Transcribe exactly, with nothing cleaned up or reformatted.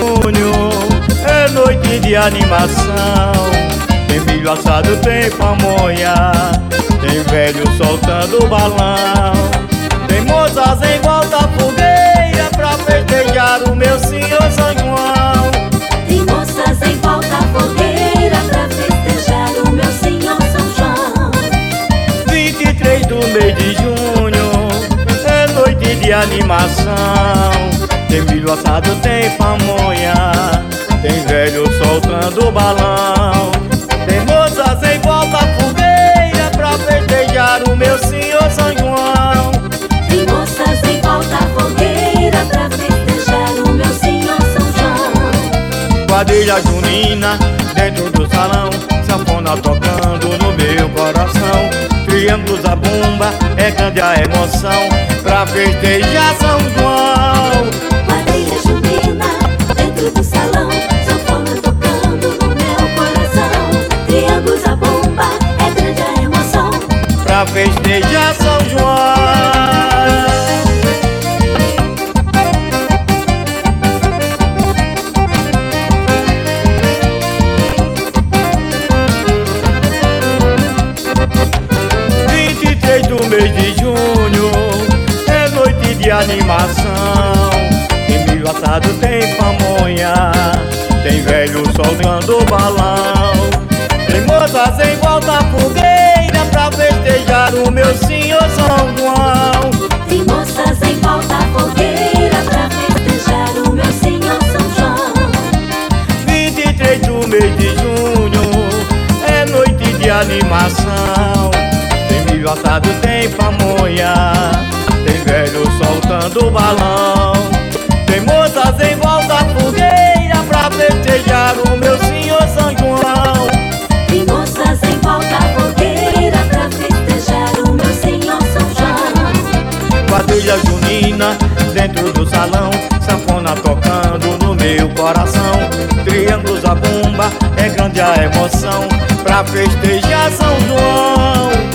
junho é noite de animação. Tem milho assado, tem pamonha, tem velho soltando balão, tem moças em volta à fogueira pra festejar o meu senhor São João. Tem moças em volta à fogueira pra festejar o meu senhor São João. vinte e três do mês de junho é noite de animação. Tem milho assado, tem pamonha, tem velho soltando balão, tem moças em volta à fogueira pra festejar o meu senhor São João. Tem moças em volta à fogueira pra festejar o meu senhor São João. Quadrilha junina dentro do salão, sanfona tocando no meu coração. Triângulo da bomba, é grande a emoção pra festejar São João. Quadrilha junina dentro do salão, sanfona tocando no meu coração. Triângulos a bomba, é grande a emoção Pra festejar São João. vinte e três do mês de junho é noite de animação. Tem milho assado, tem pamonha, tem velho soltando balão, tem moças em volta à fogueira pra festejar o meu senhor São João. Tem moças em volta à fogueira pra festejar o meu senhor São João. vinte e três do mês de junho é noite de animação. Tem milho assado, tem pamonha, tem velho soltando balão, tem moças em volta à fogueira pra festejar o meu senhor São João. Tem moças em volta à fogueira pra festejar o meu senhor São João. Quadrilha junina dentro do salão, sanfona tocando no meu coração. Triângulos a bomba, é grande a emoção pra festejar São João.